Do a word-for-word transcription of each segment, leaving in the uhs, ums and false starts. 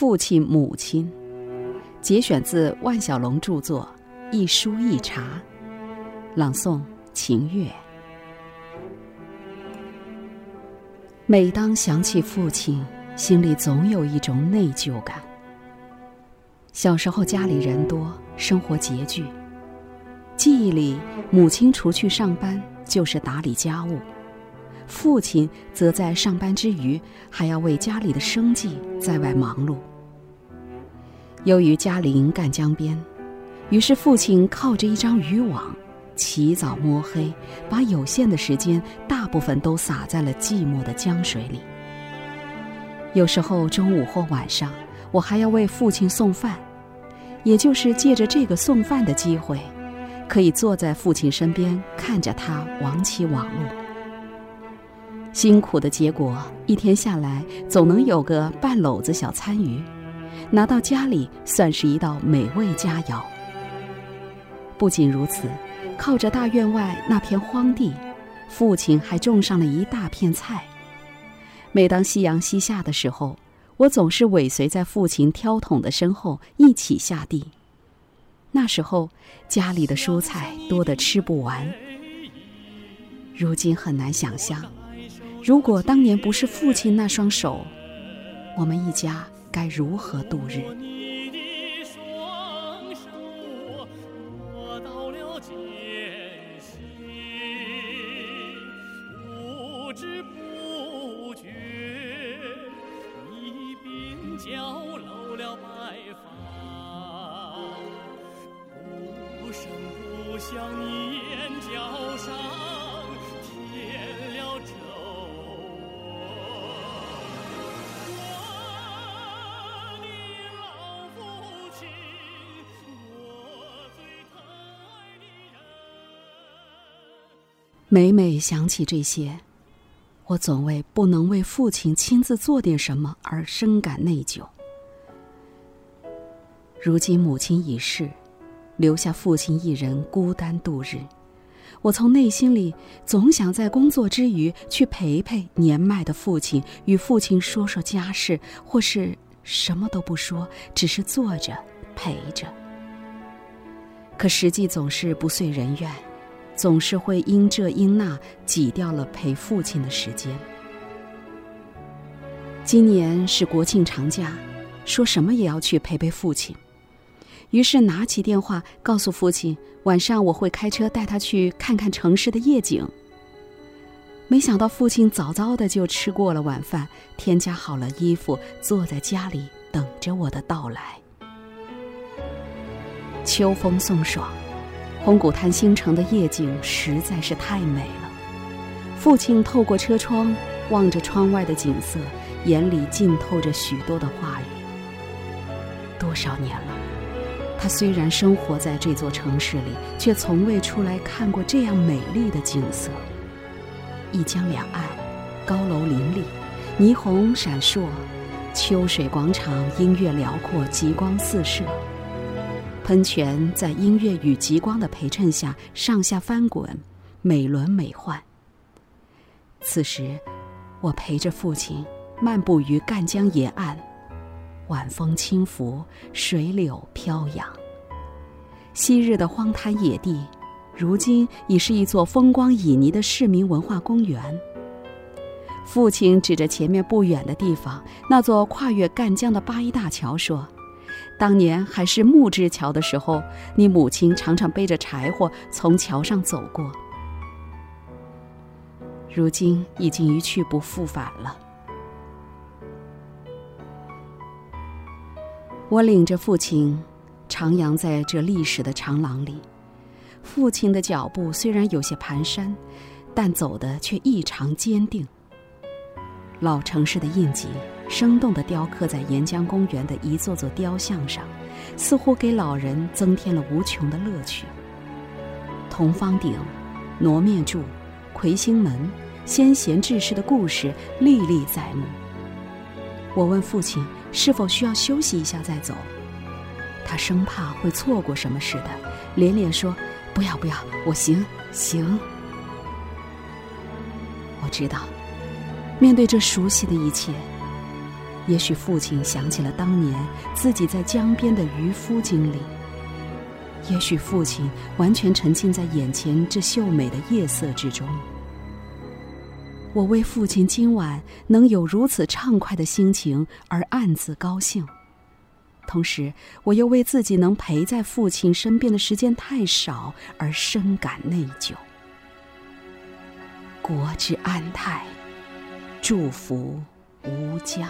父亲母亲，节选自万小龙著作《一书一茶》，朗诵秦月。每当想起父亲，心里总有一种内疚感。小时候家里人多，生活拮据，记忆里母亲除去上班就是打理家务，父亲则在上班之余还要为家里的生计在外忙碌。由于家邻赣江边，于是父亲靠着一张渔网，起早摸黑，把有限的时间大部分都洒在了寂寞的江水里。有时候中午或晚上，我还要为父亲送饭，也就是借着这个送饭的机会，可以坐在父亲身边，看着他网起网路。辛苦的结果，一天下来总能有个半篓子小餐鱼，拿到家里算是一道美味佳肴。不仅如此，靠着大院外那片荒地，父亲还种上了一大片菜。每当夕阳西下的时候，我总是尾随在父亲挑桶的身后一起下地。那时候家里的蔬菜多得吃不完。如今很难想象，如果当年不是父亲那双手，我们一家该如何度日？ 交漏了白发，不声不响你眼角上添了皱。我的老父亲，我最疼爱的人。 每每想起这些，我总为不能为父亲亲自做点什么而深感内疚。如今母亲已逝，留下父亲一人孤单度日，我从内心里总想在工作之余去陪陪年迈的父亲，与父亲说说家事，或是什么都不说，只是坐着陪着。可实际总是不遂人愿，总是会因这因那挤掉了陪父亲的时间。今年是国庆长假，说什么也要去陪陪父亲，于是拿起电话告诉父亲，晚上我会开车带他去看看城市的夜景。没想到父亲早早的就吃过了晚饭，添加好了衣服，坐在家里等着我的到来。秋风送爽，红谷滩新城的夜景实在是太美了。父亲透过车窗望着窗外的景色，眼里浸透着许多的话语。多少年了，他虽然生活在这座城市里，却从未出来看过这样美丽的景色。一江两岸，高楼林立，霓虹闪烁，秋水广场音乐辽阔，极光四射。喷泉在音乐与极光的陪衬下上下翻滚，美轮美奂。此时我陪着父亲漫步于赣江沿岸，晚风轻拂，水柳飘扬。昔日的荒滩野地，如今已是一座风光旖旎的市民文化公园。父亲指着前面不远的地方，那座跨越赣江的八一大桥说，当年还是木质桥的时候，你母亲常常背着柴火从桥上走过。如今已经一去不复返了。我领着父亲徜徉在这历史的长廊里，父亲的脚步虽然有些蹒跚，但走得却异常坚定。老城市的印记生动地雕刻在沿江公园的一座座雕像上，似乎给老人增添了无穷的乐趣。铜方鼎、挪面柱、魁星门、先贤志士的故事历历在目。我问父亲是否需要休息一下再走，他生怕会错过什么似的，连连说不要不要，我行行。我知道面对这熟悉的一切， 也许父亲想起了当年自己在江边的渔夫经历，也许父亲完全沉浸在眼前这秀美的夜色之中。我为父亲今晚能有如此畅快的心情而暗自高兴，同时我又为自己能陪在父亲身边的时间太少而深感内疚。国之安泰，祝福无疆。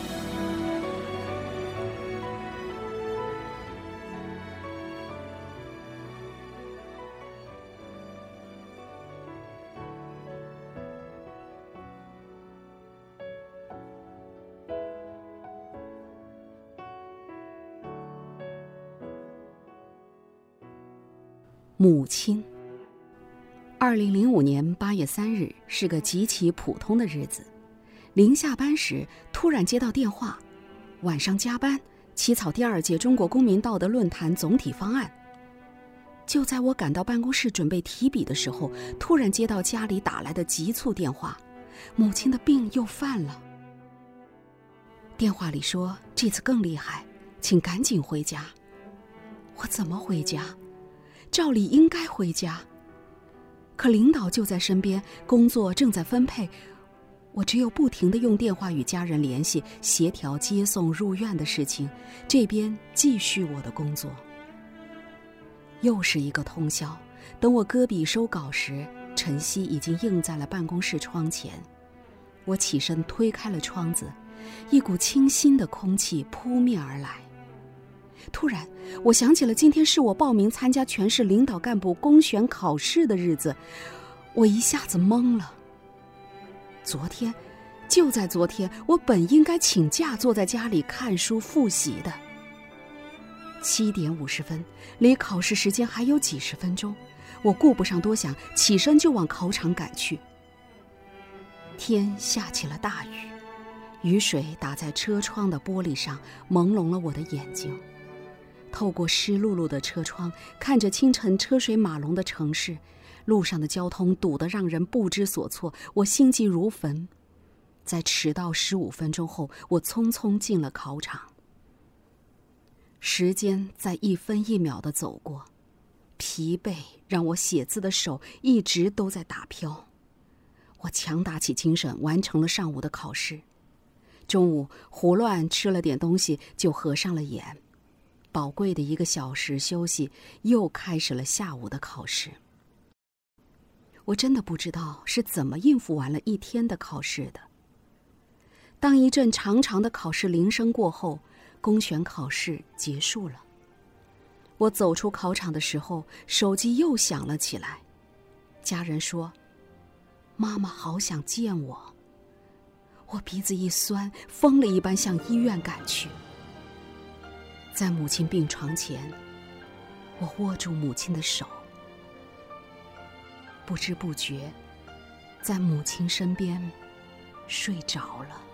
母亲。二零零五年八月三日是个极其普通的日子，临下班时突然接到电话，晚上加班起草第二届中国公民道德论坛总体方案。就在我赶到办公室准备提笔的时候，突然接到家里打来的急促电话，母亲的病又犯了。电话里说这次更厉害，请赶紧回家。我怎么回家？照理应该回家，可领导就在身边，工作正在分配，我只有不停地用电话与家人联系，协调接送入院的事情，这边继续我的工作。又是一个通宵，等我搁笔收稿时，晨曦已经映在了办公室窗前。我起身推开了窗子，一股清新的空气扑面而来。突然我想起了今天是我报名参加全市领导干部公选考试的日子，我一下子懵了。昨天，就在昨天，我本应该请假坐在家里看书复习的。七点五十分，离考试时间还有几十分钟，我顾不上多想，起身就往考场赶去。天下起了大雨，雨水打在车窗的玻璃上，朦胧了我的眼睛。透过湿漉漉的车窗，看着清晨车水马龙的城市，路上的交通堵得让人不知所措，我心急如焚。在迟到十五分钟后，我匆匆进了考场。时间在一分一秒地走过，疲惫让我写字的手一直都在打飘。我强打起精神，完成了上午的考试。中午胡乱吃了点东西，就合上了眼。宝贵的一个小时休息，又开始了下午的考试。我真的不知道是怎么应付完了一天的考试的。当一阵长长的考试铃声过后，公选考试结束了。我走出考场的时候，手机又响了起来。家人说，妈妈好想见我。我鼻子一酸，疯了一般向医院赶去。在母亲病床前，我握住母亲的手，不知不觉，在母亲身边睡着了。